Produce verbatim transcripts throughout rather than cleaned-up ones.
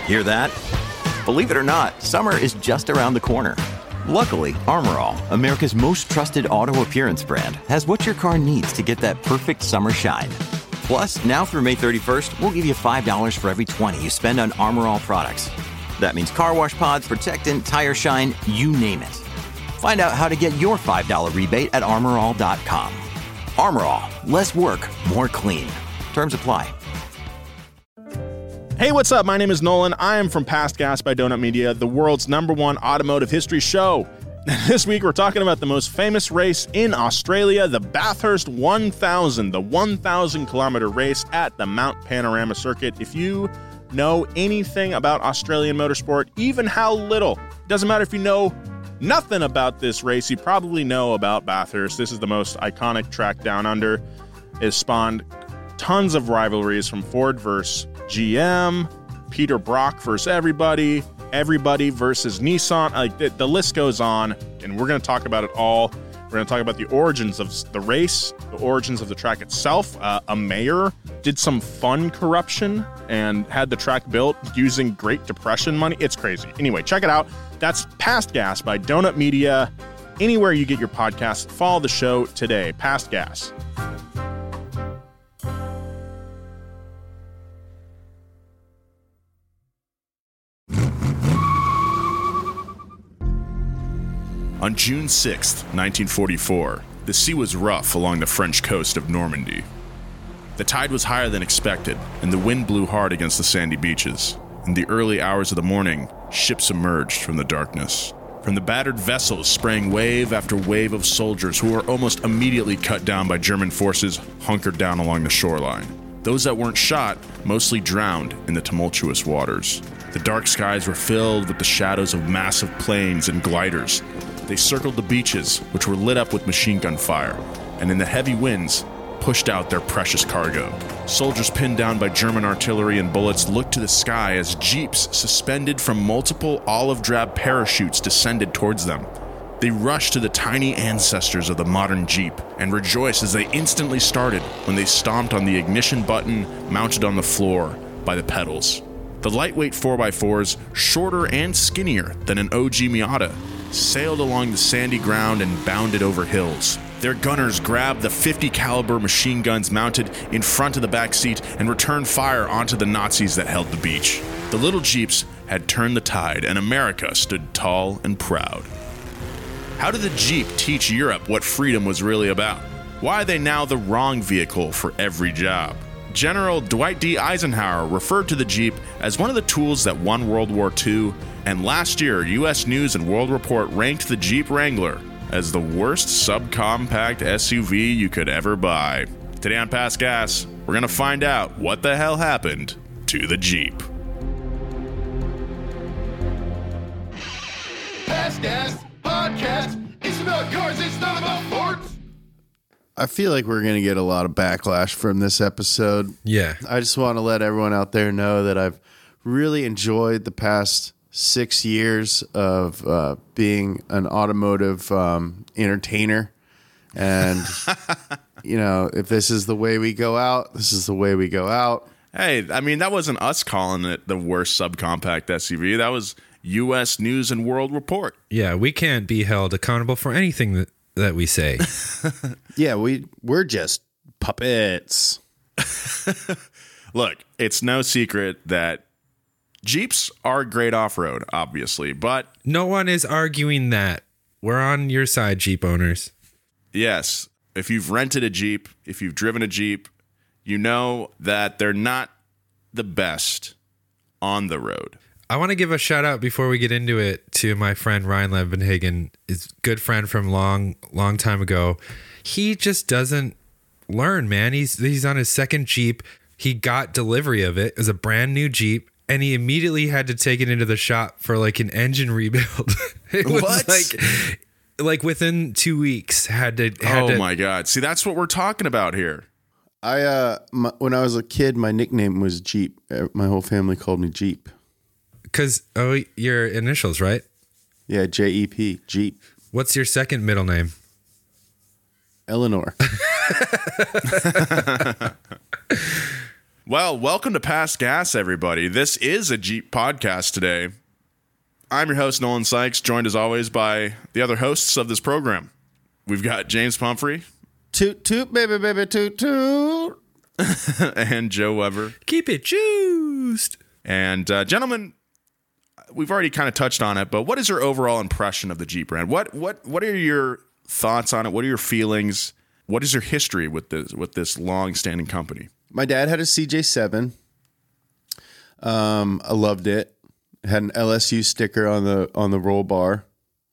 Hear that? Believe it or not, summer is just around the corner. Luckily, Armor All, America's most trusted auto appearance brand, has what your car needs to get that perfect summer shine. Plus, now through May thirty-first, we'll give you five dollars for every twenty you spend on Armor All products. That means car wash pods, protectant, tire shine, you name it. Find out how to get your five dollars rebate at armor all dot com. Armor All, less work, more clean. Terms apply. Hey, what's up? My name is Nolan. I am from Past Gas by Donut Media, the world's number one automotive history show. This week, we're talking about the most famous race in Australia, the Bathurst one thousand, the one thousand kilometer race at the Mount Panorama Circuit. If you know anything about Australian motorsport, even how little, doesn't matter if you know nothing about this race, you probably know about Bathurst. This is the most iconic track down under. It spawned tons of rivalries from Ford versus G M, Peter Brock versus everybody, everybody versus Nissan. Like the, the list goes on, and we're going to talk about it all. We're going to talk about the origins of the race, the origins of the track itself. Uh, a mayor did some fun corruption and had the track built using Great Depression money. It's crazy. Anyway, check it out. That's Past Gas by Donut Media. Anywhere you get your podcasts, follow the show today. Past Gas. On June sixth, nineteen forty-four, the sea was rough along the French coast of Normandy. The tide was higher than expected, and the wind blew hard against the sandy beaches. In the early hours of the morning, ships emerged from the darkness. From the battered vessels sprang wave after wave of soldiers who were almost immediately cut down by German forces hunkered down along the shoreline. Those that weren't shot mostly drowned in the tumultuous waters. The dark skies were filled with the shadows of massive planes and gliders. They circled the beaches, which were lit up with machine gun fire, and in the heavy winds, pushed out their precious cargo. Soldiers pinned down by German artillery and bullets looked to the sky as jeeps suspended from multiple olive-drab parachutes descended towards them. They rushed to the tiny ancestors of the modern Jeep and rejoiced as they instantly started when they stomped on the ignition button mounted on the floor by the pedals. The lightweight four by fours, shorter and skinnier than an O G Miata, sailed along the sandy ground and bounded over hills. Their gunners grabbed the fifty caliber machine guns mounted in front of the back seat and returned fire onto the Nazis that held the beach. The little Jeeps had turned the tide, and America stood tall and proud. How did the Jeep teach Europe what freedom was really about? Why are they now the wrong vehicle for every job? General Dwight D. Eisenhower referred to the Jeep as one of the tools that won World War Two, and last year, U S News and World Report ranked the Jeep Wrangler as the worst subcompact S U V you could ever buy. Today on Past Gas, we're going to find out what the hell happened to the Jeep. Past Gas Podcast. It's about cars, it's not about Fords. I feel like we're going to get a lot of backlash from this episode. Yeah. I just want to let everyone out there know that I've really enjoyed the past six years of uh, being an automotive um, entertainer. And, you know, if this is the way we go out, this is the way we go out. Hey, I mean, that wasn't us calling it the worst subcompact S U V. That was U S News and World Report. Yeah, we can't be held accountable for anything that, that we say. Yeah, we, we're just puppets. Look, it's no secret that Jeeps are great off-road, obviously, but... No one is arguing that. We're on your side, Jeep owners. Yes, if you've rented a Jeep, if you've driven a Jeep, you know that they're not the best on the road. I want to give a shout out before we get into it to my friend Ryan Levenhagen, his good friend from long, long time ago. He just doesn't learn, man. He's he's on his second Jeep. He got delivery of it. It was a brand new Jeep, and he immediately had to take it into the shop for like an engine rebuild. It was What? like like within two weeks had to. Had oh to, my God! See, that's what we're talking about here. I uh, my, when I was a kid, my nickname was Jeep. Uh, My whole family called me Jeep. Because oh, your initials, right? Yeah, J E P, Jeep. What's your second middle name? Eleanor. Well, welcome to Past Gas, everybody. This is a Jeep podcast today. I'm your host, Nolan Sykes, joined as always by the other hosts of this program. We've got James Pumphrey. Toot, toot, baby, baby, toot, toot. And Joe Weber. Keep it juiced. And uh, gentlemen, we've already kind of touched on it, but what is your overall impression of the Jeep brand? What what what are your thoughts on it? What are your feelings? What is your history with this with this long-standing company? My dad had a C J seven. Um, I loved it. It had an L S U sticker on the on the roll bar.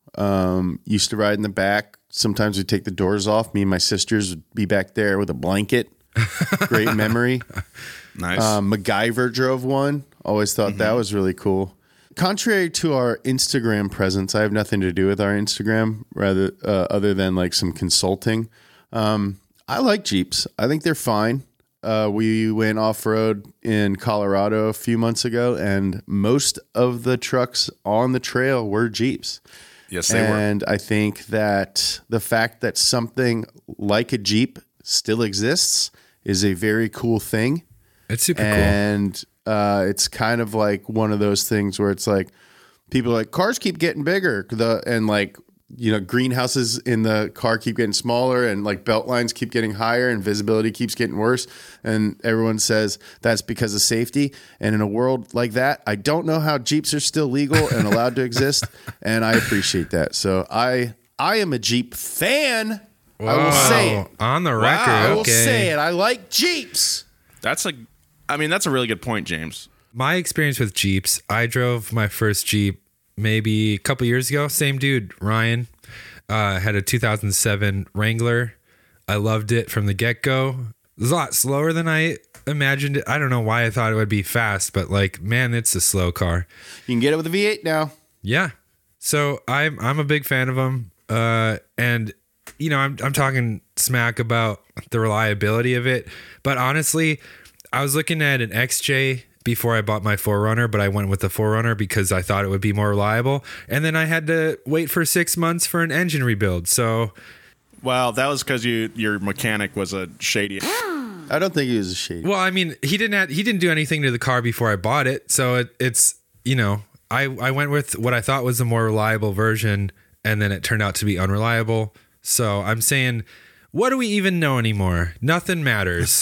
Um, used to ride in the back. Sometimes we'd take the doors off. Me and my sisters would be back there with a blanket. Great memory. Nice. Um, MacGyver drove one. Always thought mm-hmm. that was really cool. Contrary to our Instagram presence, I have nothing to do with our Instagram, rather uh, other than like some consulting. Um, I like Jeeps. I think they're fine. Uh, we went off-road in Colorado a few months ago, and most of the trucks on the trail were Jeeps. Yes, they and were. And I think that the fact that something like a Jeep still exists is a very cool thing. It's super and, cool. And uh, it's kind of like one of those things where it's like, people are like, cars keep getting bigger. The And like, you know, greenhouses in the car keep getting smaller, and like belt lines keep getting higher, and visibility keeps getting worse. And everyone says that's because of safety. And in a world like that, I don't know how Jeeps are still legal and allowed to exist. And I appreciate that. So I, I am a Jeep fan. Whoa. I will say it. On the record. Wow, I will okay. say it. I like Jeeps. That's a, I mean, that's a really good point, James. My experience with Jeeps, I drove my first Jeep maybe a couple years ago. Same dude, Ryan, uh, had a two thousand seven Wrangler. I loved it from the get-go. It was a lot slower than I imagined it. I don't know why I thought it would be fast, but like, man, it's a slow car. You can get it with a V eight now. Yeah. So I'm I'm a big fan of them. Uh, and you know, I'm I'm talking smack about the reliability of it. But honestly, I was looking at an X J before I bought my four runner, but I went with the four runner because I thought it would be more reliable. And then I had to wait for six months for an engine rebuild. So, well, that was because you your mechanic was a shady. I don't think he was a shady. Well, I mean, he didn't have, he didn't do anything to the car before I bought it. So it, it's, you know, I, I went with what I thought was the more reliable version, and then it turned out to be unreliable. So I'm saying, what do we even know anymore? Nothing matters.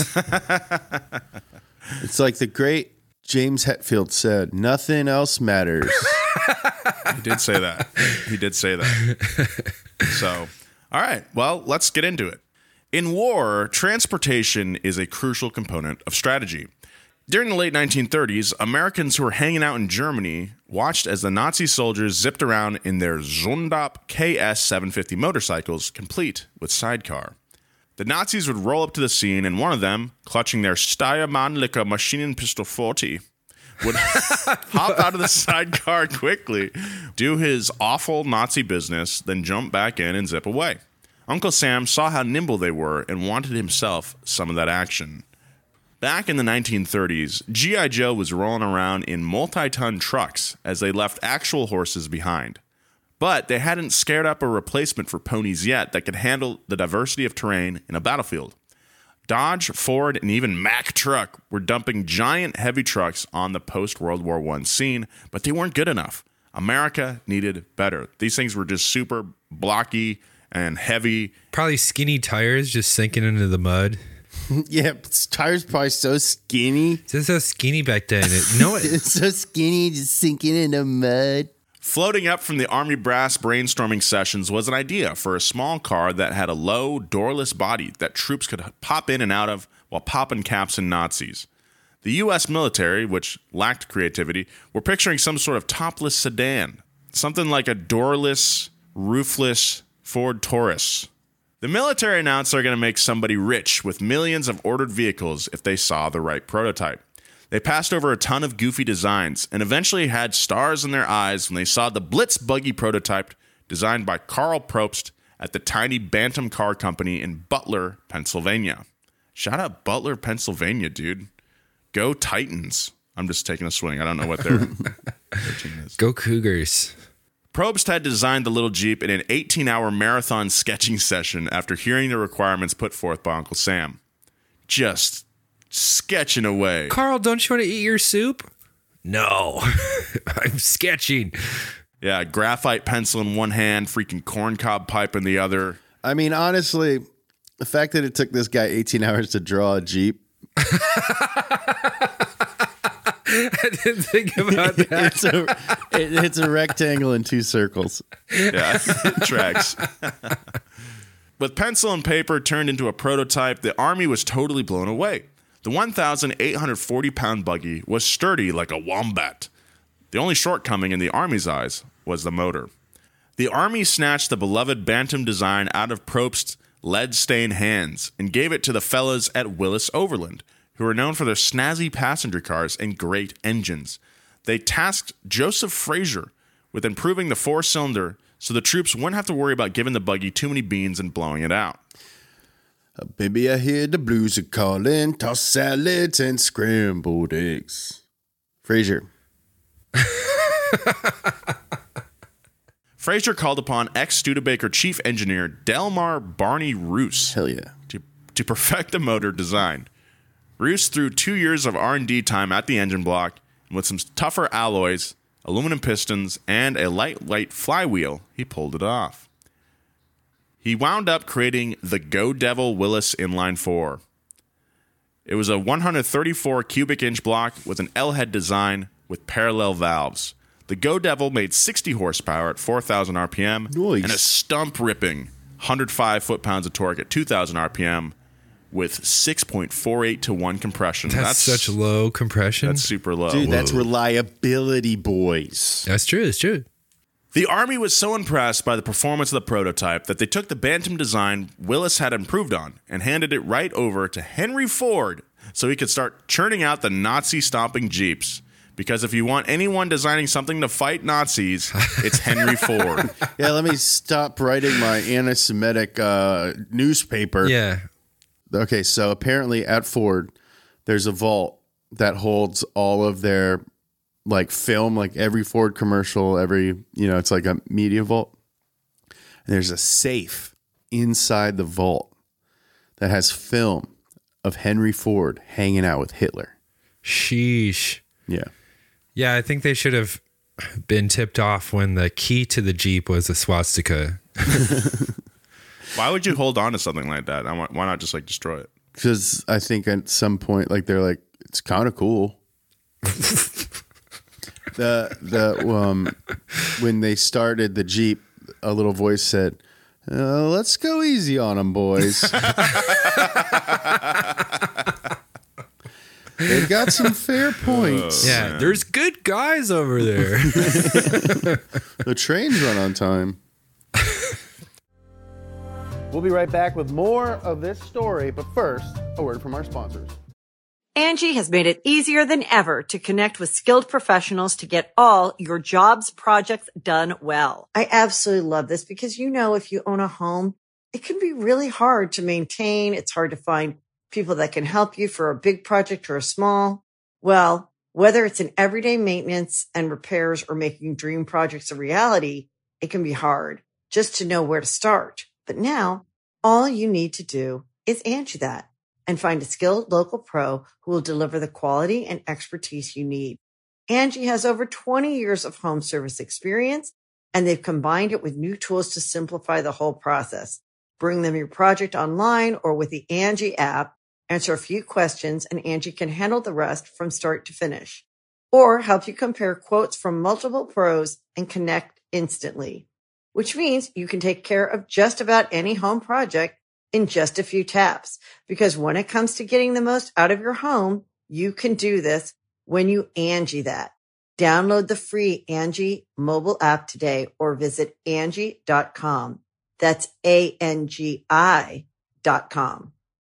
It's like the great James Hetfield said, nothing else matters. He did say that. He did say that. So, all right. Well, let's get into it. In war, transportation is a crucial component of strategy. During the late nineteen thirties, Americans who were hanging out in Germany watched as the Nazi soldiers zipped around in their Zundap K S seven fifty motorcycles, complete with sidecar. The Nazis would roll up to the scene, and one of them, clutching their Steyermannliche Maschinenpistole forty, would hop out of the sidecar quickly, do his awful Nazi business, then jump back in and zip away. Uncle Sam saw how nimble they were and wanted himself some of that action. Back in the nineteen thirties, G I. Joe was rolling around in multi-ton trucks as they left actual horses behind. But they hadn't scared up a replacement for ponies yet that could handle the diversity of terrain in a battlefield. Dodge, Ford, and even Mack Truck were dumping giant heavy trucks on the post-World War One scene, but they weren't good enough. America needed better. These things were just super blocky and heavy. Probably skinny tires just sinking into the mud. Yeah, but tires probably so skinny. It's just so skinny back then. It, no, it, It's so skinny, just sinking in the mud. Floating up from the Army brass brainstorming sessions was an idea for a small car that had a low, doorless body that troops could pop in and out of while popping caps in Nazis. The U S military, which lacked creativity, were picturing some sort of topless sedan, something like a doorless, roofless Ford Taurus. The military announced they're going to make somebody rich with millions of ordered vehicles if they saw the right prototype. They passed over a ton of goofy designs and eventually had stars in their eyes when they saw the Blitz buggy prototype designed by Carl Probst at the tiny Bantam Car Company in Butler, Pennsylvania. Shout out Butler, Pennsylvania, dude. Go Titans. I'm just taking a swing. I don't know what their, their team is. Go Cougars. Probst had designed the little Jeep in an eighteen-hour marathon sketching session after hearing the requirements put forth by Uncle Sam. Just, sketching away. Carl, don't you want to eat your soup? No, I'm sketching. Yeah, graphite pencil in one hand, freaking corncob pipe in the other. I mean, honestly, the fact that it took this guy eighteen hours to draw a Jeep. I didn't think about that. it's, a, it, it's a rectangle in two circles. Yeah, it tracks. With pencil and paper turned into a prototype, the Army was totally blown away. The one thousand eight hundred forty pound buggy was sturdy like a wombat. The only shortcoming in the Army's eyes was the motor. The Army snatched the beloved Bantam design out of Probst's lead-stained hands and gave it to the fellas at Willis Overland, who are known for their snazzy passenger cars and great engines. They tasked Joseph Frazier with improving the four-cylinder so the troops wouldn't have to worry about giving the buggy too many beans and blowing it out. Uh, baby, I hear the blues are calling, toss salads and scrambled eggs. Frazier. Frazier called upon ex-Studebaker chief engineer Delmar Barney Roos Hell yeah. to, to perfect the motor design. Roos threw two years of R and D time at the engine block, and with some tougher alloys, aluminum pistons, and a lightweight flywheel, he pulled it off. He wound up creating the Go Devil Willis Inline four. It was a one hundred thirty-four cubic inch block with an L-head design with parallel valves. The Go Devil made sixty horsepower at four thousand R P M Nice. and a stump-ripping one hundred five foot-pounds of torque at two thousand R P M with six point four eight to one compression. That's, such low compression. That's super low. Dude, that's reliability, boys. That's true. It's true. The Army was so impressed by the performance of the prototype that they took the Bantam design Willis had improved on and handed it right over to Henry Ford so he could start churning out the Nazi-stomping Jeeps. Because if you want anyone designing something to fight Nazis, it's Henry Ford. Yeah, let me stop writing my anti-Semitic uh, newspaper. Yeah. Okay, so apparently at Ford, there's a vault that holds all of their like film, like every Ford commercial, every, you know, it's like a media vault. And there's a safe inside the vault that has film of Henry Ford hanging out with Hitler. Sheesh. Yeah. Yeah, I think they should have been tipped off when the key to the Jeep was a swastika. Why would you hold on to something like that? Why not just like destroy it? Because I think at some point, like they're like, it's kind of cool. the the um when they started the Jeep, a little voice said, uh, "Let's go easy on them, boys." They've got some fair points. Yeah, there's good guys over there. The trains run on time. We'll be right back with more of this story, but first, a word from our sponsors. Angie has made it easier than ever to connect with skilled professionals to get all your jobs projects done well. I absolutely love this because, you know, if you own a home, it can be really hard to maintain. It's hard to find people that can help you for a big project or a small. Well, whether it's in everyday maintenance and repairs or making dream projects a reality, it can be hard just to know where to start. But now, all you need to do is Angie that and find a skilled local pro who will deliver the quality and expertise you need. Angie has over twenty years of home service experience, and they've combined it with new tools to simplify the whole process. Bring them your project online or with the Angie app, answer a few questions, and Angie can handle the rest from start to finish. Or help you compare quotes from multiple pros and connect instantly. Which means you can take care of just about any home project in just a few taps. Because when it comes to getting the most out of your home, you can do this when you Angie that. Download the free Angie mobile app today or visit Angie dot com. That's A N G I dot com.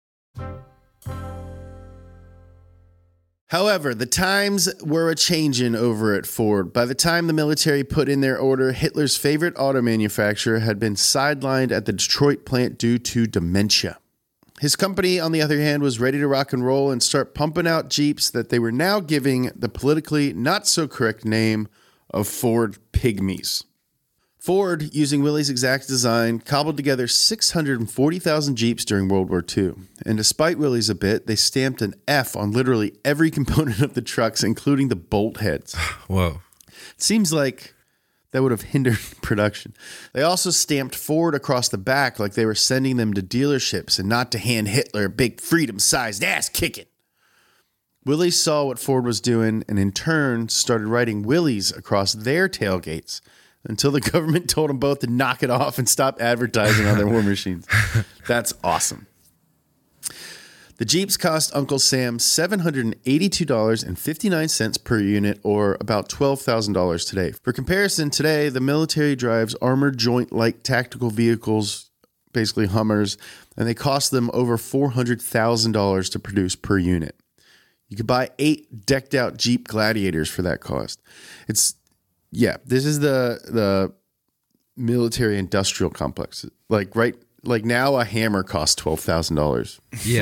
However, the times were a-changin' over at Ford. By the time the military put in their order, Hitler's favorite auto manufacturer had been sidelined at the Detroit plant due to dementia. His company, on the other hand, was ready to rock and roll and start pumping out Jeeps that they were now giving the politically not-so-correct name of Ford Pygmies. Ford, using Willys' exact design, cobbled together six hundred forty thousand Jeeps during World War Two. And despite Willys a bit, they stamped an F on literally every component of the trucks, including the bolt heads. Whoa. It seems like that would have hindered production. They also stamped Ford across the back like they were sending them to dealerships and not to hand Hitler a big freedom-sized ass kicking. Willys saw what Ford was doing and in turn started writing Willys across their tailgates until the government told them both to knock it off and stop advertising on their war machines. That's awesome. The Jeeps cost Uncle Sam seven hundred eighty-two dollars and fifty-nine cents per unit, or about twelve thousand dollars today. For comparison, today, the military drives armored joint-like tactical vehicles, basically Hummers, and they cost them over four hundred thousand dollars to produce per unit. You could buy eight decked-out Jeep Gladiators for that cost. It's Yeah, this is the the military industrial complex. Like right, like now a hammer costs twelve thousand dollars. Yeah.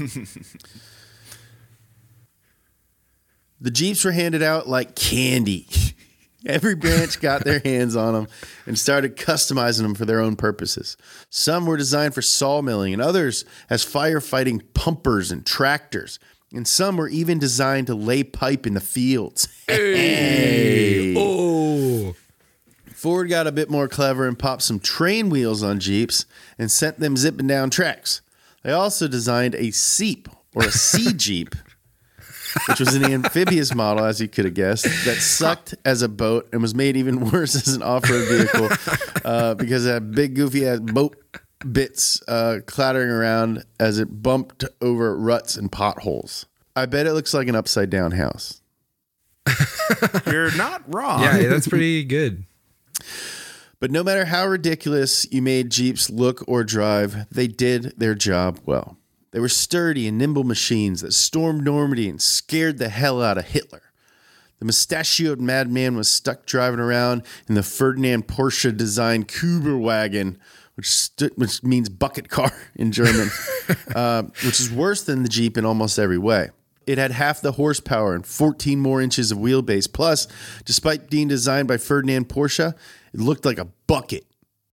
The Jeeps were handed out like candy. Every branch got their hands on them and started customizing them for their own purposes. Some were designed for sawmilling and others as firefighting pumpers and tractors. And some were even designed to lay pipe in the fields. Hey. Oh. Ford got a bit more clever and popped some train wheels on Jeeps and sent them zipping down tracks. They also designed a Seep, or a Sea Jeep, which was an amphibious model, as you could have guessed, that sucked as a boat and was made even worse as an off-road vehicle uh, because it had big, goofy-ass boat bits uh, clattering around as it bumped over ruts and potholes. I bet it looks like an upside-down house. You're not wrong. Yeah, that's pretty good. But no matter how ridiculous you made Jeeps look or drive, they did their job well. They were sturdy and nimble machines that stormed Normandy and scared the hell out of Hitler. The mustachioed madman was stuck driving around in the Ferdinand Porsche-designed Kübelwagen, which stu- which means bucket car in German, uh, which is worse than the Jeep in almost every way. It had half the horsepower and fourteen more inches of wheelbase. Plus, despite being designed by Ferdinand Porsche, it looked like a bucket.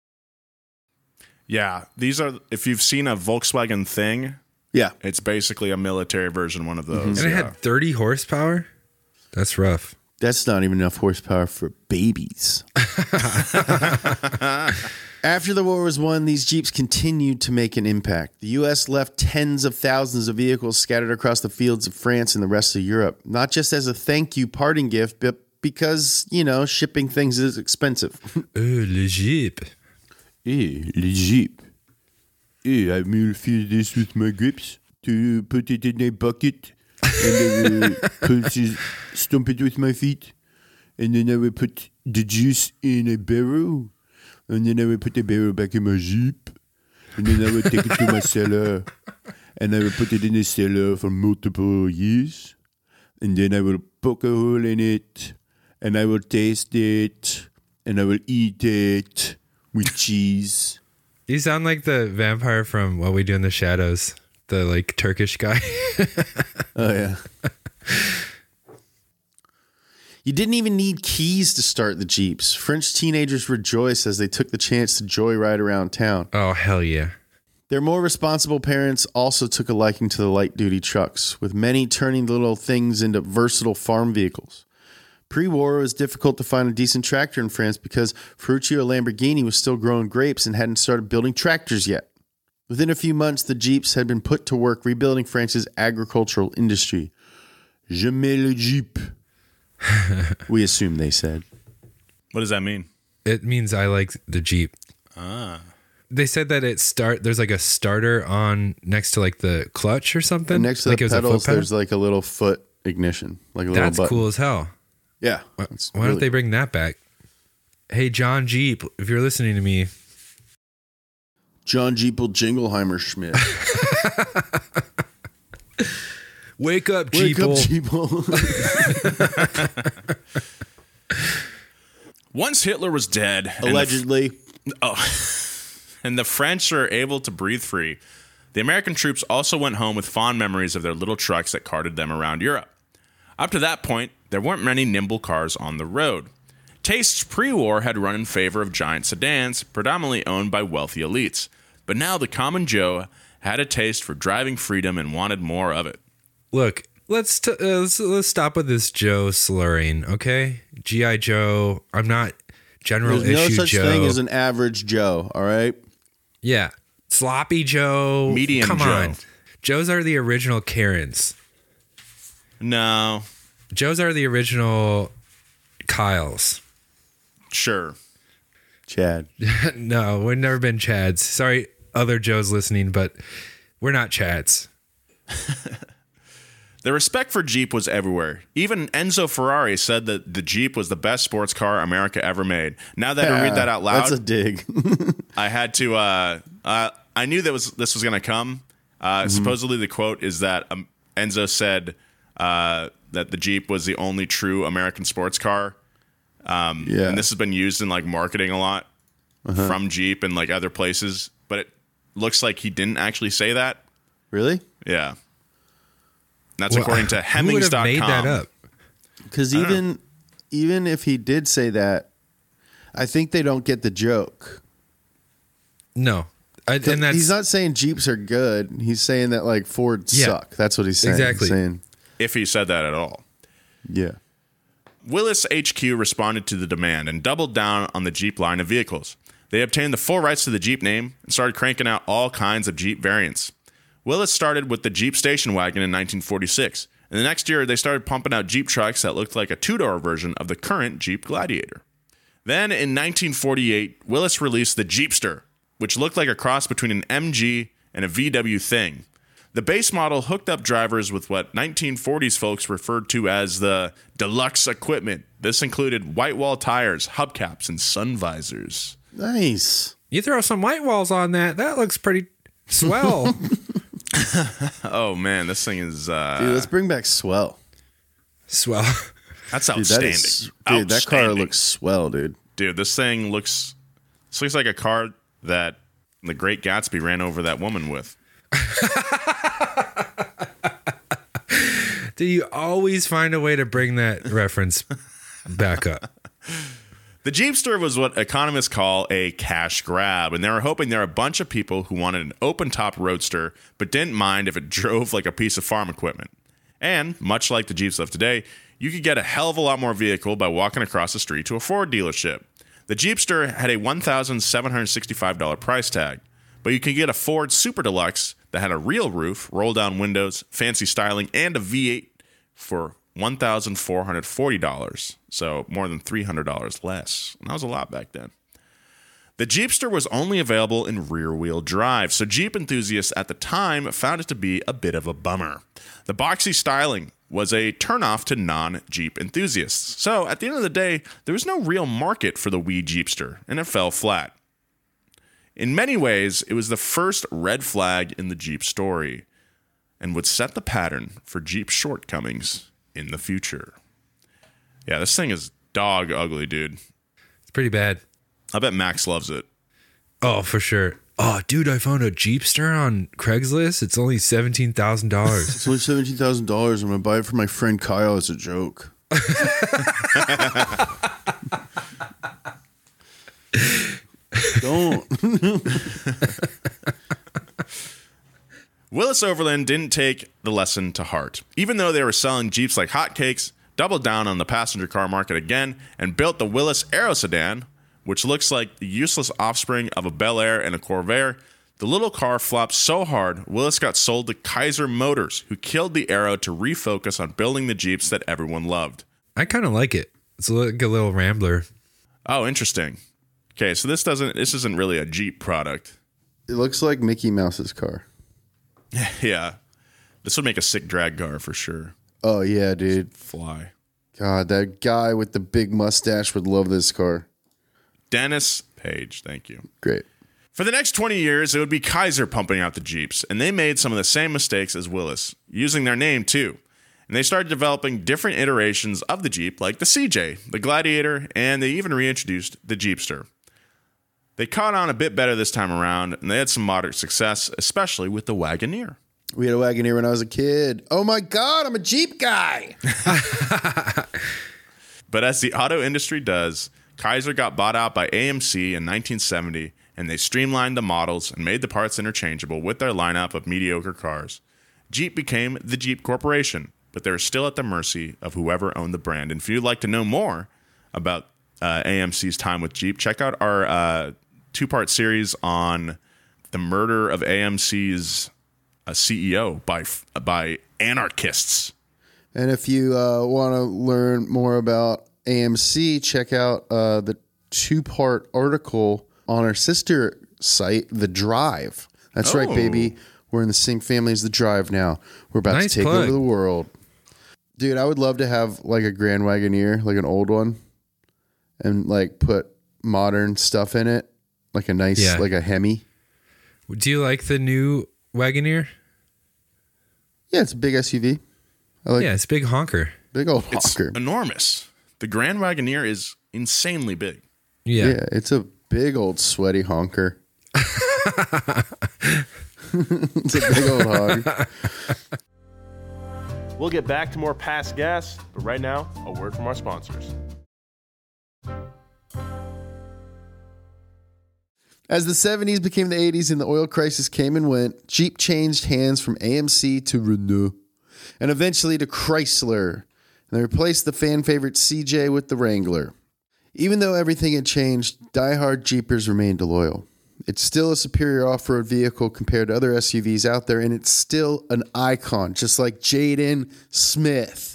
Yeah, these are, if you've seen a Volkswagen Thing, Yeah. it's basically a military version, one of those. And it yeah. had thirty horsepower? That's rough. That's not even enough horsepower for babies. After the war was won, these Jeeps continued to make an impact. The U S left tens of thousands of vehicles scattered across the fields of France and the rest of Europe, not just as a thank you parting gift, but because, you know, shipping things is expensive. Oh, le Jeep. Hey, le Jeep. Hey, I will fill this with my grapes to put it in a bucket, and I will put it, stomp it with my feet, and then I will put the juice in a barrel, and then I will put the barrel back in my Jeep, and then I will take it to my cellar, and I will put it in the cellar for multiple years, and then I will poke a hole in it, and I will taste it, and I will eat it with cheese. You sound like the vampire from What We Do in the Shadows, the like Turkish guy. Oh, yeah. You didn't even need keys to start the Jeeps. French teenagers rejoiced as they took the chance to joyride around town. Oh, hell yeah. Their more responsible parents also took a liking to the light-duty trucks, with many turning the little things into versatile farm vehicles. Pre-war, it was difficult to find a decent tractor in France because Ferruccio Lamborghini was still growing grapes and hadn't started building tractors yet. Within a few months, the Jeeps had been put to work rebuilding France's agricultural industry. Je mets le Jeep. We assume they said. What does that mean? It means I like the Jeep. Ah. They said that it start. There's like a starter on next to like the clutch or something. And next to like the it was a foot pedals, pedal? there's like a little foot ignition. Like a little That's button. cool as hell. Yeah. Why, it's why really don't they bring that back? Hey, John Jeep, if you're listening to me. John Jeepel Jingleheimer Schmidt. Wake up, Wake Jeeple. up, Jeepel. Once Hitler was dead, and the- Allegedly. oh, and the French are able to breathe free, the American troops also went home with fond memories of their little trucks that carted them around Europe. Up to that point, there weren't many nimble cars on the road. tastes pre-war had run in favor of giant sedans, predominantly owned by wealthy elites. But now the common Joe had a taste for driving freedom and wanted more of it. Look, let's, t- uh, let's let's stop with this Joe slurring, okay? G I. Joe. I'm not General There's no Issue such Joe. thing as an average Joe, all right? Yeah. Sloppy Joe. Medium Come Joe. on. Joes are the original Karens. No, Joes are the original Kyles. sure. Chad. No, we've never been Chads. Sorry, other Joes listening, but we're not Chads. The respect for Jeep was everywhere. Even Enzo Ferrari said that the Jeep was the best sports car America ever made. Now that I read that out loud, That's a dig. I had to. Uh, uh, I knew that was this was going to come. Uh, Mm-hmm. Supposedly, the quote is that um, Enzo said uh, that the Jeep was the only true American sports car, yeah. and this has been used in like marketing a lot Uh-huh. from Jeep and like other places. But it looks like he didn't actually say that. Really? Yeah, that's Well, according to who Hemmings would have dot com. made that up? Because even even if he did say that, I think they don't get the joke. No. I, and that's He's not saying Jeeps are good. He's saying that like Fords Yeah. suck. That's what he's saying. Exactly. He's saying, If he said that at all. yeah. Willis H Q responded to the demand and doubled down on the Jeep line of vehicles. They obtained the full rights to the Jeep name and started cranking out all kinds of Jeep variants. Willis started with the Jeep station wagon in nineteen forty-six, and the next year they started pumping out Jeep trucks that looked like a two-door version of the current Jeep Gladiator. Then in nineteen forty-eight, Willis released the Jeepster, which looked like a cross between an M G and a V W thing. The base model hooked up drivers with what nineteen forties folks referred to as the deluxe equipment. This included white wall tires, hubcaps, and sun visors. Nice. you throw some white walls on that. That looks pretty swell. Oh man, this thing is uh, Dude, let's bring back swell. swell. that's Dude, outstanding. that is, dude, that car Outstanding. looks swell, dude. Dude, this thing looks this looks like a car that the Great Gatsby ran over that woman with. Do you always find a way to bring that reference back up? The Jeepster was what economists call a cash grab, and they were hoping there were a bunch of people who wanted an open-top roadster but didn't mind if it drove like a piece of farm equipment. And, much like the Jeeps of today, you could get a hell of a lot more vehicle by walking across the street to a Ford dealership. The Jeepster had a one thousand seven hundred sixty-five dollars price tag, but you can get a Ford Super Deluxe that had a real roof, roll-down windows, fancy styling, and a V eight for one thousand four hundred forty dollars, so more than three hundred dollars less. And that was a lot back then. The Jeepster was only available in rear-wheel drive, so Jeep enthusiasts at the time found it to be a bit of a bummer. The boxy styling was a turnoff to non-Jeep enthusiasts. So at the end of the day, there was no real market for the wee Jeepster, and it fell flat. In many ways, it was the first red flag in the Jeep story, and would set the pattern for Jeep's shortcomings in the future. Yeah, this thing is dog ugly, dude. It's pretty bad. I bet Max loves it. Oh, for sure. Oh, dude, I found a Jeepster on Craigslist. It's only seventeen thousand dollars. It's only seventeen thousand dollars. I'm going to buy it for my friend Kyle as a joke. Don't. Willis Overland didn't take the lesson to heart. Even though they were selling Jeeps like hotcakes, doubled down on the passenger car market again, and built the Willis Aero sedan, which looks like the useless offspring of a Bel Air and a Corvair. The little car flopped so hard, Willis got sold to Kaiser Motors, who killed the Aero to refocus on building the Jeeps that everyone loved. I kind of like it. It's like a little Rambler. Oh, interesting. Okay, so this doesn't this isn't really a Jeep product. It looks like Mickey Mouse's car. Yeah. This would make a sick drag car for sure. Oh, yeah, dude. Fly. God, that guy with the big mustache would love this car. Dennis Page, thank you. Great. For the next twenty years, it would be Kaiser pumping out the Jeeps, and they made some of the same mistakes as Willis, using their name too. And they started developing different iterations of the Jeep, like the C J, the Gladiator, and they even reintroduced the Jeepster. They caught on a bit better this time around, and they had some moderate success, especially with the Wagoneer. We had a Wagoneer when I was a kid. Oh my God, I'm a Jeep guy. But as the auto industry does, Kaiser got bought out by A M C in nineteen seventy, and they streamlined the models and made the parts interchangeable with their lineup of mediocre cars. Jeep became the Jeep Corporation, but they're still at the mercy of whoever owned the brand. And if you'd like to know more about uh, A M C's time with Jeep, check out our uh, two-part series on the murder of A M C's uh, C E O by by anarchists. And if you uh, want to learn more about A M C, check out uh, the two-part article on our sister site, The Drive. That's Oh. right, baby. We're in the same family as The Drive now. We're about Nice to take plug. over the world. Dude, I would love to have like a Grand Wagoneer, like an old one, and like put modern stuff in it, like a nice, Yeah. like a Hemi. Do you like the new Wagoneer? Yeah, it's a big S U V. I like Yeah, it's a big honker. big old It's honker. enormous. The Grand Wagoneer is insanely big. Yeah. Yeah, it's a big old sweaty honker. It's a big old hog. We'll get back to more Past Gas, but right now, a word from our sponsors. As the seventies became the eighties and the oil crisis came and went, Jeep changed hands from A M C to Renault and eventually to Chrysler. And they replaced the fan favorite C J with the Wrangler. Even though everything had changed, diehard Jeepers remained loyal. It's still a superior off-road vehicle compared to other S U Vs out there, and it's still an icon, just like Jaden Smith.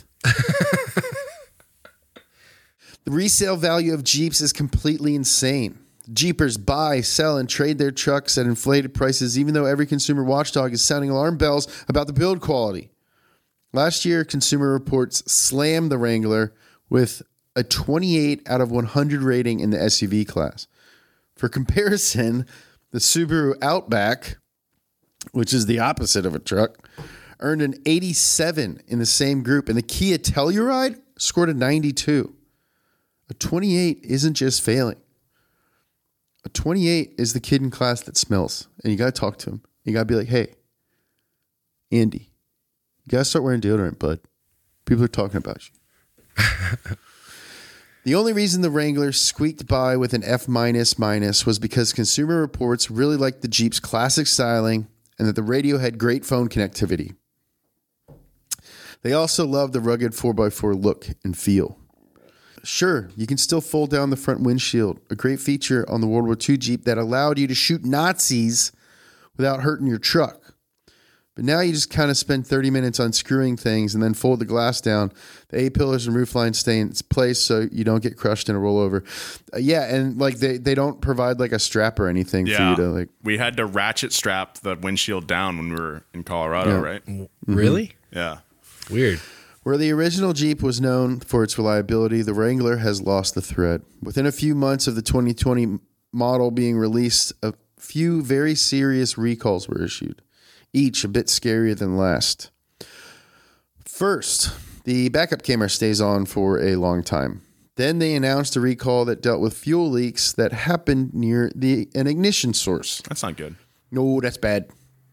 The resale value of Jeeps is completely insane. Jeepers buy, sell, and trade their trucks at inflated prices, even though every consumer watchdog is sounding alarm bells about the build quality. Last year, Consumer Reports slammed the Wrangler with a twenty-eight out of one hundred rating in the S U V class. For comparison, the Subaru Outback, which is the opposite of a truck, earned an eighty-seven in the same group, and the Kia Telluride scored a ninety-two. A twenty-eight isn't just failing. A twenty-eight is the kid in class that smells, and you got to talk to him. You got to be like, hey, Andy, you got to start wearing deodorant, bud. People are talking about you. The only reason the Wrangler squeaked by with an F minus minus was because Consumer Reports really liked the Jeep's classic styling and that the radio had great phone connectivity. They also loved the rugged four by four look and feel. Sure, you can still fold down the front windshield, a great feature on the World War Two Jeep that allowed you to shoot Nazis without hurting your truck. But now you just kind of spend thirty minutes unscrewing things and then fold the glass down. The A-pillars and roofline stay in its place so you don't get crushed in a rollover. Uh, yeah, and like they, they don't provide like a strap or anything Yeah. for you to like. We had to ratchet strap the windshield down when we were in Colorado, Yeah. right? Really? Yeah. Weird. Where the original Jeep was known for its reliability, the Wrangler has lost the thread. Within a few months of the twenty twenty model being released, a few very serious recalls were issued, each a bit scarier than last. First, the backup camera stays on for a long time. Then they announced a recall that dealt with fuel leaks that happened near the an ignition source. That's not good. No, that's bad.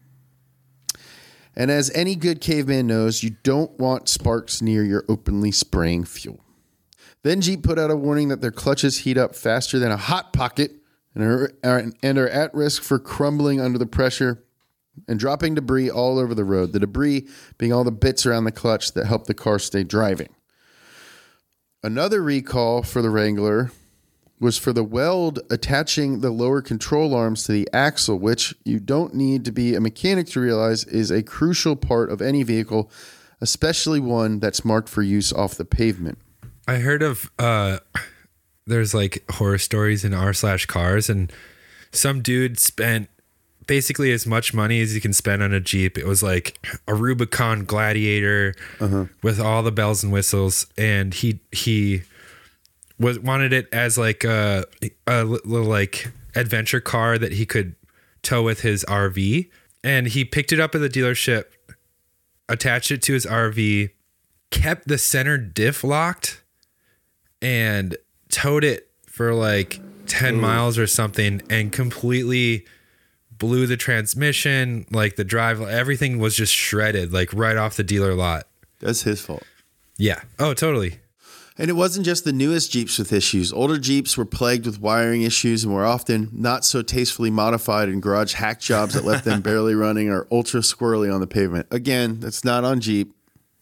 And as any good caveman knows, you don't want sparks near your openly spraying fuel. Then Jeep put out a warning that their clutches heat up faster than a hot pocket and are, are, and are at risk for crumbling under the pressure and dropping debris all over the road. The debris being all the bits around the clutch that help the car stay driving. Another recall for the Wrangler was for the weld attaching the lower control arms to the axle, which you don't need to be a mechanic to realize is a crucial part of any vehicle, especially one that's marked for use off the pavement. I heard of uh there's like horror stories in r slash cars, and some dude spent basically as much money as you can spend on a Jeep. It was like a Rubicon Gladiator uh-huh. with all the bells and whistles, and he he was wanted it as like a, a little like adventure car that he could tow with his R V. And he picked it up at the dealership, attached it to his R V, kept the center diff locked, and towed it for like ten Ooh. miles or something, and completely blew the transmission, like the drive, everything was just shredded, like right off the dealer lot. That's his fault. Yeah. Oh, totally. And it wasn't just the newest Jeeps with issues. Older Jeeps were plagued with wiring issues and were often not so tastefully modified in garage hack jobs that left them barely running or ultra squirrely on the pavement. Again, that's not on Jeep.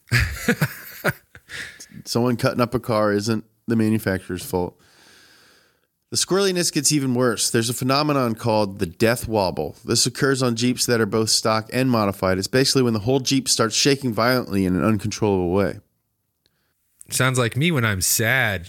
Someone cutting up a car isn't the manufacturer's fault. The squirreliness gets even worse. There's a phenomenon called the death wobble. This occurs on Jeeps that are both stock and modified. It's basically when the whole Jeep starts shaking violently in an uncontrollable way. Sounds like me when I'm sad.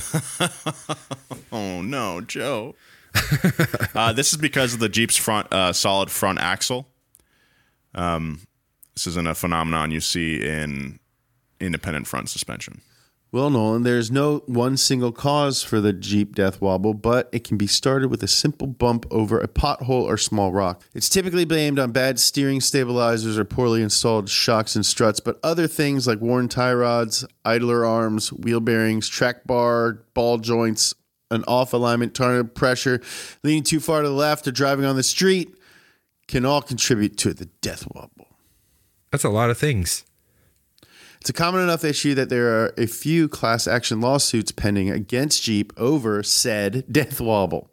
Oh, no, Joe. uh, this is because of the Jeep's front uh, solid front axle. Um, this isn't a phenomenon you see in independent front suspension. Well, Nolan, there's no one single cause for the Jeep death wobble, but it can be started with a simple bump over a pothole or small rock. It's typically blamed on bad steering stabilizers or poorly installed shocks and struts, but other things like worn tie rods, idler arms, wheel bearings, track bar, ball joints, an off alignment tire pressure, leaning too far to the left, or driving on the street can all contribute to the death wobble. That's a lot of things. It's a common enough issue that there are a few class action lawsuits pending against Jeep over said death wobble.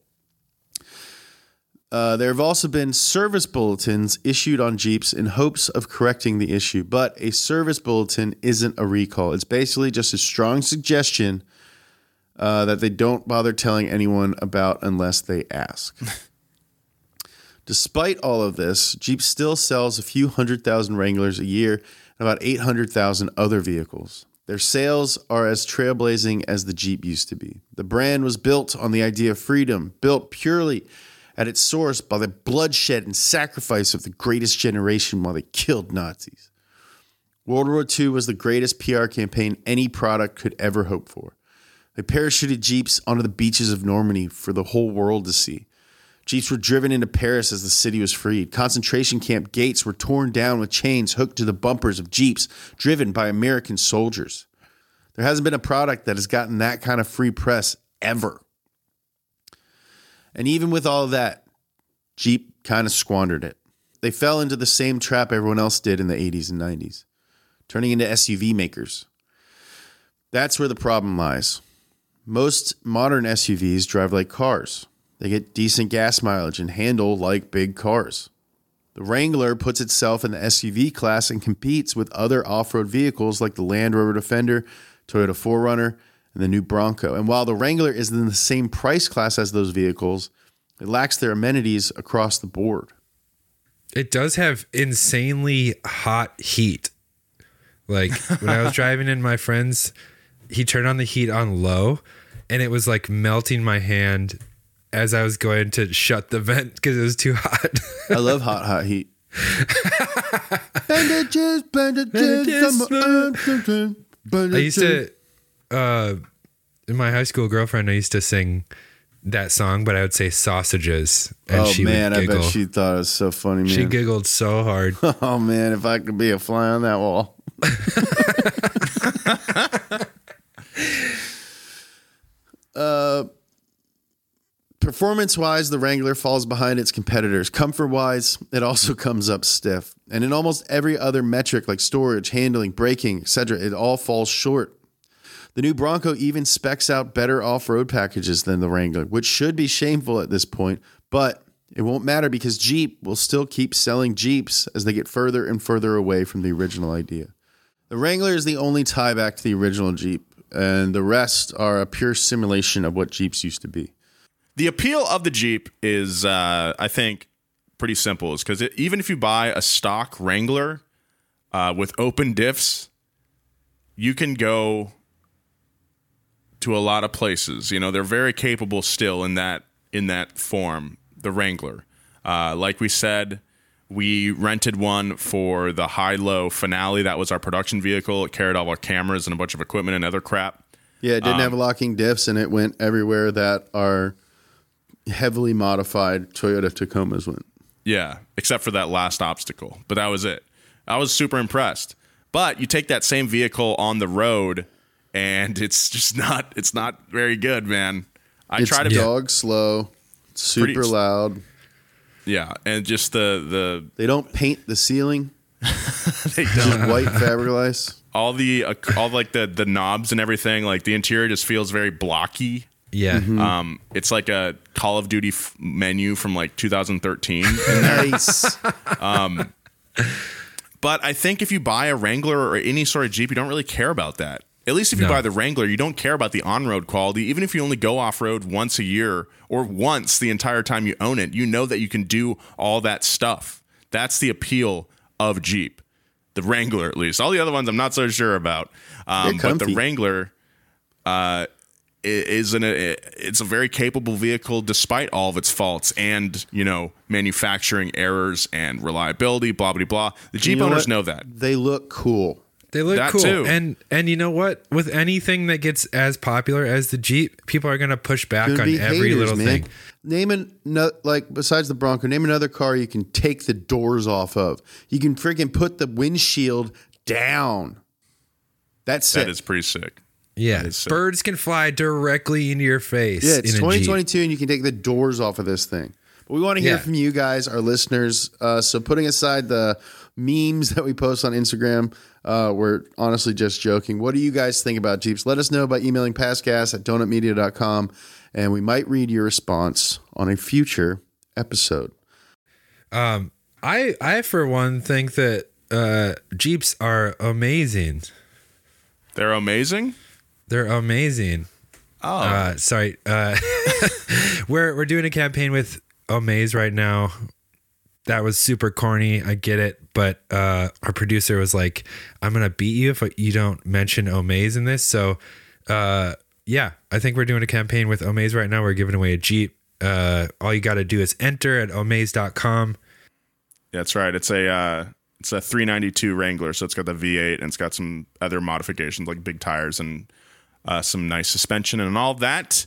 Uh, there have also been service bulletins issued on Jeeps in hopes of correcting the issue, but a service bulletin isn't a recall. It's basically just a strong suggestion uh, that they don't bother telling anyone about unless they ask. Despite all of this, Jeep still sells a few hundred thousand Wranglers a year, about eight hundred thousand other vehicles. Their sales are as trailblazing as the Jeep used to be. The brand was built on the idea of freedom, built purely at its source by the bloodshed and sacrifice of the greatest generation while they killed Nazis. World War Two was the greatest P R campaign any product could ever hope for. They parachuted Jeeps onto the beaches of Normandy for the whole world to see. Jeeps were driven into Paris as the city was freed. Concentration camp gates were torn down with chains hooked to the bumpers of Jeeps driven by American soldiers. There hasn't been a product that has gotten that kind of free press ever. And even with all of that, Jeep kind of squandered it. They fell into the same trap everyone else did in the eighties and nineties, turning into S U V makers. That's where the problem lies. Most modern S U Vs drive like cars. They get decent gas mileage and handle like big cars. The Wrangler puts itself in the S U V class and competes with other off-road vehicles like the Land Rover Defender, Toyota four runner, and the new Bronco. And while the Wrangler is in the same price class as those vehicles, it lacks their amenities across the board. It does have insanely hot heat. Like when I was driving in my friend's, he turned on the heat on low, and it was like melting my hand as I was going to shut the vent because it was too hot. I love hot, hot heat. Bandages, bandages, bandages. I used to, uh, in my high school girlfriend, I used to sing that song, but I would say sausages. And oh, she man, would I giggle. bet she thought it was so funny, man. She giggled so hard. Oh, man, if I could be a fly on that wall. uh... Performance-wise, the Wrangler falls behind its competitors. Comfort-wise, it also comes up stiff. And in almost every other metric like storage, handling, braking, et cetera, it all falls short. The new Bronco even specs out better off-road packages than the Wrangler, which should be shameful at this point, but it won't matter because Jeep will still keep selling Jeeps as they get further and further away from the original idea. The Wrangler is the only tie back to the original Jeep, and the rest are a pure simulation of what Jeeps used to be. The appeal of the Jeep is, uh, I think, pretty simple. Is because even if you buy a stock Wrangler uh, with open diffs, you can go to a lot of places. You know, they're very capable still in that in that form. The Wrangler, uh, like we said, we rented one for the high-low finale. That was our production vehicle. It carried all our cameras and a bunch of equipment and other crap. Yeah, it didn't Um, have locking diffs, and it went everywhere that our heavily modified Toyota Tacomas went. Yeah, except for that last obstacle. But that was it. I was super impressed. But you take that same vehicle on the road, and it's just not it's not very good, man. I It's try to dog slow, super Pretty- loud. Yeah, and just the the They don't paint the ceiling. they Just don't white fiberglass. all the uh, all like the the knobs and everything, like the interior just feels very blocky. Yeah. Mm-hmm. Um, it's like a Call of Duty f- menu from like two thousand thirteen. Nice. um, but I think if you buy a Wrangler or any sort of Jeep, you don't really care about that. At least if you No. buy the Wrangler, you don't care about the on-road quality. Even if you only go off-road once a year or once the entire time you own it, you know that you can do all that stuff. That's the appeal of Jeep. The Wrangler, at least. All the other ones I'm not so sure about. Um, They're but the comfy. Wrangler uh, is an, it's a very capable vehicle despite all of its faults and, you know, manufacturing errors and reliability, blah, blah, blah. The Jeep You know owners what? know that. They look cool. They look That cool. too. And and you know what? With anything that gets as popular as the Jeep, people are going to push back Gonna on be every haters, little man. thing. Name an no, like besides the Bronco, name another car you can take the doors off of. You can freaking put the windshield down. That's That it. is pretty sick. Yeah. is sick. Birds can fly directly into your face. Yeah, it's in a twenty Jeep. twenty-two, and you can take the doors off of this thing. But we want to hear Yeah. from you guys, our listeners. Uh, so putting aside the memes that we post on Instagram, uh, we're honestly just joking. What do you guys think about Jeeps? Let us know by emailing pastgas at donut media dot com, and we might read your response on a future episode. Um, I I for one think that uh, Jeeps are amazing. They're amazing. They're amazing. Oh, Uh, sorry. Uh, we're we're doing a campaign with Omaze right now. That was super corny. I get it, but uh, our producer was like, "I'm gonna beat you if you don't mention Omaze in this." So, uh, yeah, I think we're doing a campaign with Omaze right now. We're giving away a Jeep. Uh, all you got to do is enter at omaze dot com. that's right. It's a uh, it's a three ninety-two Wrangler, so it's got the V eight and it's got some other modifications like big tires and uh, some nice suspension and all that.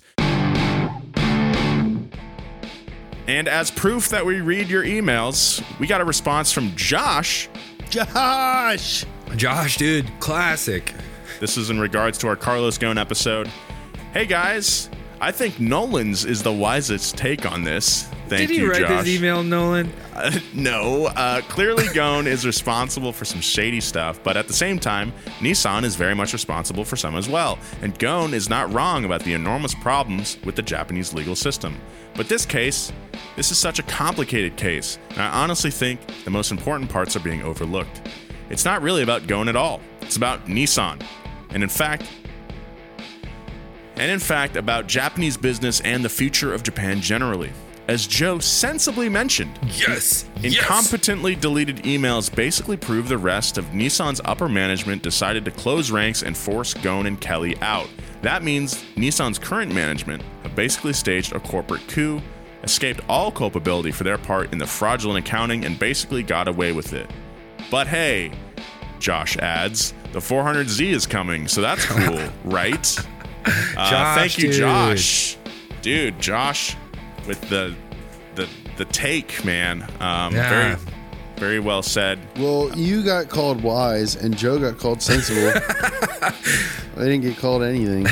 And as proof that we read your emails, we got a response from Josh. Josh! Josh, dude, classic. This is in regards to our Carlos Ghosn episode. Hey guys, I think Nolan's is the wisest take on this. Thank Did he you, write Josh. this email, Nolan? Uh, no, uh, clearly Ghosn is responsible for some shady stuff, but at the same time, Nissan is very much responsible for some as well. And Ghosn is not wrong about the enormous problems with the Japanese legal system. But this case, this is such a complicated case, and I honestly think the most important parts are being overlooked. It's not really about Ghosn at all. It's about Nissan. And in fact, and in fact, about Japanese business and the future of Japan generally. As Joe sensibly mentioned, Yes. incompetently deleted emails basically prove the rest of Nissan's upper management decided to close ranks and force Ghosn and Kelly out. That means Nissan's current management have basically staged a corporate coup, escaped all culpability for their part in the fraudulent accounting, and basically got away with it. But hey, Josh adds, the four hundred Z is coming, so that's cool, right? Uh, Josh, thank you, dude. Josh. Dude, Josh, with the the the take, man. Um, Yeah. Very, very well said. Well, you got called wise, and Joe got called sensible. I didn't get called anything.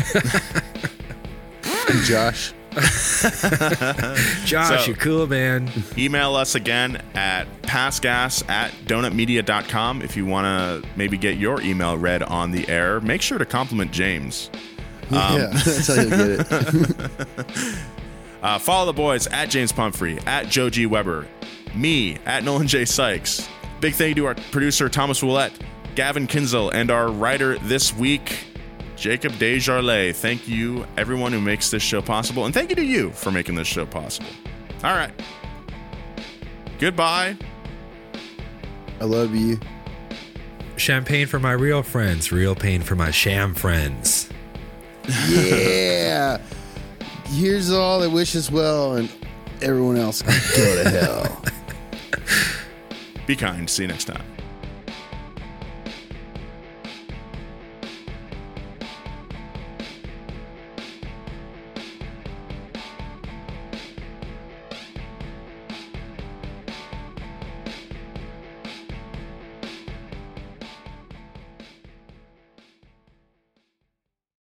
And Josh. Josh, So- you're cool, man. Email us again at passgas at donut media dot com if you want to maybe get your email read on the air. Make sure to compliment James. Yeah, that's how you get it. Uh, follow the boys at James Pumphrey, at Joe G. Weber, me, at Nolan J. Sykes. Big thank you to our producer, Thomas Willett, Gavin Kinzel, and our writer this week, Jacob Desjardins. Thank you, everyone who makes this show possible, and thank you to you for making this show possible. All right. Goodbye. I love you. Champagne for my real friends, real pain for my sham friends. Yeah. Here's all that wish us well, and everyone else can go to hell. Be kind. See you next time.